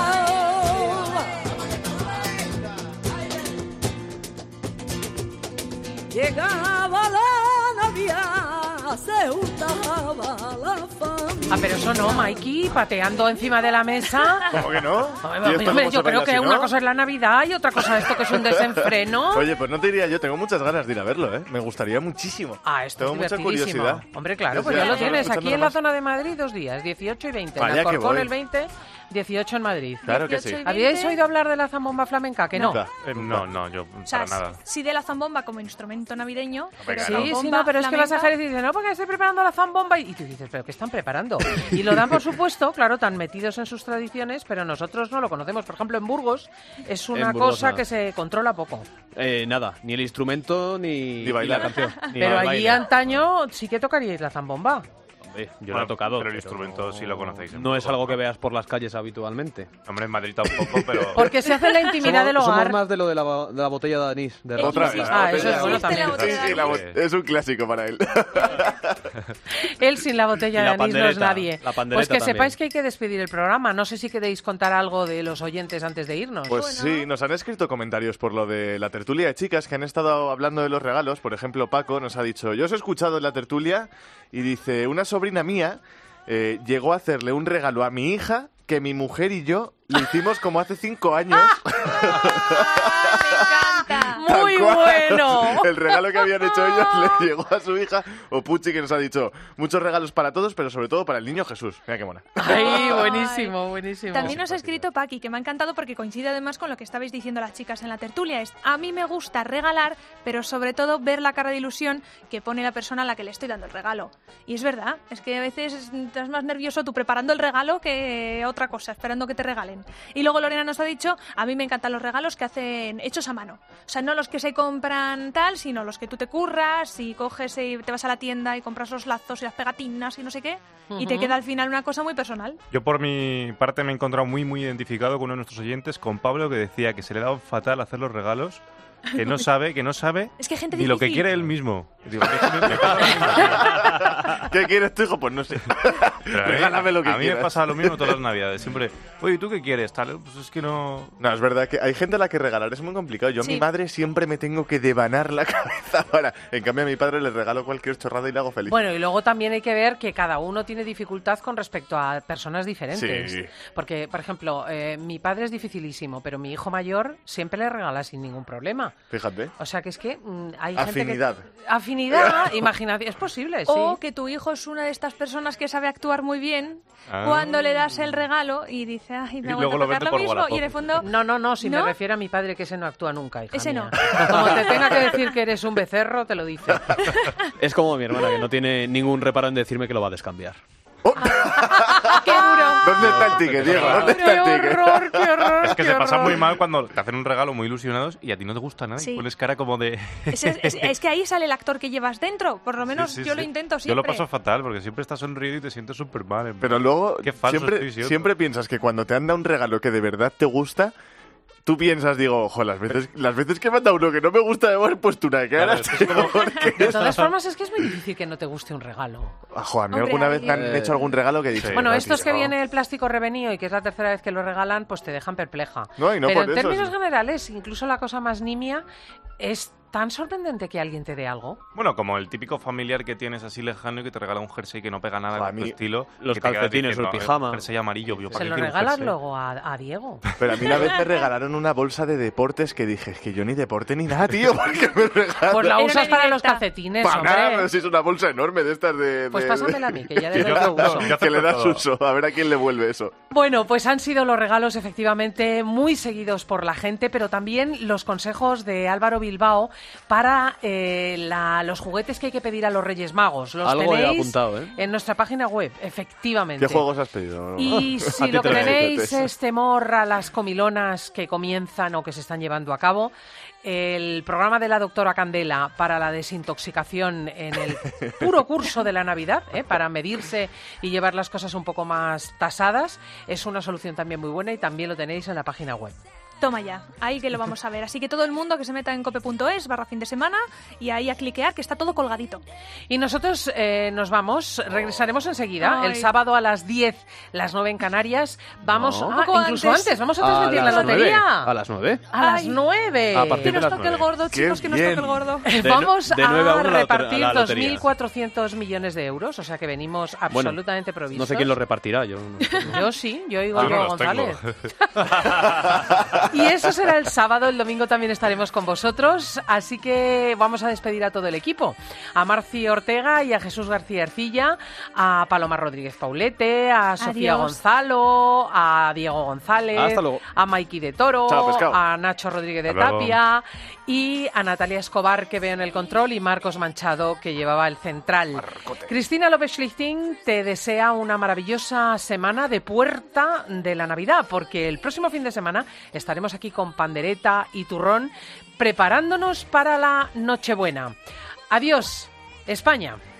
Llegaba la Navidad, se juntaba la familia. Ah, pero eso no, Mikey, pateando encima de la mesa. ¿Cómo que no? Hombre, ¿Y esto hombre, cómo yo se creo baila que así, una no? cosa es la Navidad y otra cosa esto que es un desenfreno. Oye, pues no te diría yo, tengo muchas ganas de ir a verlo, ¿eh? Me gustaría muchísimo. Ah, esto tengo es mucha divertidísimo. curiosidad. Hombre, claro, Sí, pues sí, ya lo solo tienes aquí escuchándolo en la más. zona de Madrid dos días, dieciocho y veinte. Vaya En que Alcorcón voy. el veinte, dieciocho en Madrid. Claro que sí. dieciocho y ¿Habíais veinte. oído hablar de la zambomba flamenca? Que no. Nunca. Eh, no, no, yo O sea, para nada. sí de la zambomba como instrumento navideño, pero Sí, zambomba sí, no, pero es que vas a flamenca- Jerez y dices, no, porque estoy preparando la zambomba. Y tú dices, ¿pero qué están preparando? Y lo dan, por supuesto, claro, tan metidos en sus tradiciones, pero nosotros no lo conocemos. Por ejemplo, en Burgos es una En Burgos cosa nada. que se controla poco. Eh, nada, ni el instrumento ni, Ni bailar. la canción. Ni Pero el allí baile. antaño sí que tocaríais la zambomba. Hombre, yo Bueno, lo he tocado. pero el instrumento sí lo conocéis en No es Burgos, algo que ¿no? veas por las calles habitualmente. Hombre, en Madrid tampoco, pero... Porque se hace en la intimidad somos, del hogar. somos más de lo de la, bo- de la botella de anís. De rosa. Otra vez. Ah, la eso es botella. bueno Sí, también. sí, sí, la bot- es un clásico para él. Él sin la botella Y de la anís no es pandereta, nadie. la Pues pandereta que también. sepáis que hay que despedir el programa. No sé si queréis contar algo de los oyentes antes de irnos. Pues sí, nos han escrito comentarios por lo de la tertulia de chicas que han estado hablando de los regalos. Por ejemplo, Paco nos ha dicho, yo os he escuchado en la tertulia y dice, una sobrina mía eh, llegó a hacerle un regalo a mi hija que mi mujer y yo le hicimos como hace cinco años. Tal Muy cual. bueno. El regalo que habían hecho ellos le llegó a su hija. O Puchi, que nos ha dicho muchos regalos para todos, pero sobre todo para el niño Jesús. Mira qué mona. Ay, buenísimo, buenísimo. También nos ha escrito Paqui, que me ha encantado porque coincide además con lo que estabais diciendo las chicas en la tertulia. Es, a mí me gusta regalar, pero sobre todo ver la cara de ilusión que pone la persona a la que le estoy dando el regalo. Y es verdad, es que a veces estás más nervioso tú preparando el regalo que otra cosa, esperando que te regalen. Y luego Lorena nos ha dicho, a mí me encantan los regalos que hacen hechos a mano. O sea, no los que se compran tal, sino los que tú te curras y coges y te vas a la tienda y compras los lazos y las pegatinas y no sé qué, y te Ujú. queda al final una cosa muy personal. Yo por mi parte me he encontrado muy muy identificado con uno de nuestros oyentes, con Pablo, que decía que se le daba fatal hacer los regalos que no sabe, que no sabe Es que hay gente ni lo que difícil. quiere él mismo. Digo, es que me- me pasa lo mismo. ¿Qué quieres tu hijo? Pues no sé. Pero a mí- Regálame lo que A mí quieras. me pasa lo mismo todas las navidades. Siempre, oye, ¿tú qué quieres? Tal, pues es que no... No, es verdad que hay gente a la que regalar es muy complicado. Yo a Sí. mi madre siempre me tengo que devanar la cabeza para... En cambio a mi padre le regalo cualquier chorrada y le hago feliz. Bueno, y luego también hay que ver que cada uno tiene dificultad con respecto a personas diferentes. Sí. Porque, por ejemplo, eh, mi padre es dificilísimo, pero mi hijo mayor siempre le regala sin ningún problema. Fíjate. O sea que es que mm, hay Afinidad. gente que... Afinidad, imaginación, es posible, sí. O que tu hijo es una de estas personas que sabe actuar muy bien Ah. cuando le das el regalo y dice, ay, me Y ha luego vuelto a lo tocar vende lo por mismo. Wallapop. Y en el fondo, No, no, no, si ¿No? me refiero a mi padre, que ese no actúa nunca, hija Ese mía. no. Como te tenga que decir que eres un becerro, te lo dice. Es como mi hermana, que no tiene ningún reparo en decirme que lo va a descambiar. ¡Qué duro! ¿Dónde está el ticket, Diego? ¿Dónde está ¡Qué el ticket? horror, qué horror! Es que qué se pasa horror! muy mal cuando te hacen un regalo muy ilusionados y a ti no te gusta nada. Sí. Y pones cara como de... es, es- es que ahí sale el actor que llevas dentro. Por lo menos Sí, sí, yo lo sí. intento Yo siempre. lo paso fatal porque siempre estás sonriendo y te sientes súper mal. en Pero plan, luego Qué falso siempre, estoy siendo. siempre piensas que cuando te han dado un regalo que de verdad te gusta, tú piensas, digo, ojo, las veces, las veces que me han dado uno que no me gusta, debo haber puesto una cara. Claro, es tío, porque- De todas formas, es que es muy difícil que no te guste un regalo. Ojo, a mí Hombre, alguna vez me han alguien- hecho algún regalo que he dicho... Sí. Bueno, "No, estos tío". que viene el plástico revenido y que es la tercera vez que lo regalan, pues te dejan perpleja. No, y no Pero por en eso, términos sí. generales, incluso la cosa más nimia, es tan sorprendente que alguien te dé algo. Bueno, como el típico familiar que tienes así lejano y que te regala un jersey que no pega nada A con tu mí, estilo. los que te quedas calcetines o el diciendo, pijama. "Eh, jersey amarillo, yo, ¿para Se qué lo quiero un regalas jersey?". luego a, a Diego. Pero a mí una vez me regalaron una bolsa de deportes que dije, es que yo ni deporte ni nada, tío, porque me regalan... Pues la Era usas una para los directa. calcetines, Para nada, hombre. pero si es una bolsa enorme de estas de... Pues de- pásamela a mí, que ya le que doy no- otro uso. no, que le das uso, a ver a quién le vuelve eso. Bueno, pues han sido los regalos efectivamente muy seguidos por la gente, pero también los consejos de Álvaro Bilbao para eh, la- los juguetes que hay que pedir a los Reyes Magos. Los Algo he tenéis apuntado, ¿eh? en nuestra página web, efectivamente. ¿Qué juegos has pedido? Y A si ti lo te que lo tenéis dices. es temor a las comilonas que comienzan o que se están llevando a cabo, el programa de la doctora Candela para la desintoxicación en el puro curso de la Navidad, ¿eh? Para medirse y llevar las cosas un poco más tasadas, es una solución también muy buena y también lo tenéis en la página web. Toma ya, ahí que lo vamos a ver. Así que todo el mundo que se meta en cope punto es barra fin de semana y ahí a cliquear que está todo colgadito. Y nosotros eh, nos vamos, regresaremos enseguida, Ay. el sábado a las diez, las nueve en Canarias. Vamos, No. a, Un poco incluso antes. antes, vamos a A transmitir la las nueve. lotería. A las nueve. A las Ay. nueve. A partir Que de nos las toque el nueve. gordo, Qué chicos, que nos bien. toque el gordo. Eh, De Vamos no- de nueve a a uno la loter- repartir la dos lotería. mil cuatrocientos millones de euros, o sea que venimos Bueno, absolutamente provistos. No sé quién lo repartirá, yo no. Yo sí, yo y Yo Gordo no los tengo. González. Y eso será el sábado, el domingo también estaremos con vosotros, así que vamos a despedir a todo el equipo. A Marci Ortega y a Jesús García Ercilla, a Paloma Rodríguez Paulete, a Sofía Adiós. Gonzalo, a Diego González, Hasta luego. a Maiki de Toro, Chao, pescado. a Nacho Rodríguez de Hasta luego. Tapia y a Natalia Escobar, que veo en el control, y Marcos Manchado, que llevaba el central. Cristina López Schlichting te desea una maravillosa semana de puerta de la Navidad, porque el próximo fin de semana estaremos aquí con pandereta y turrón preparándonos para la Nochebuena. Adiós, España.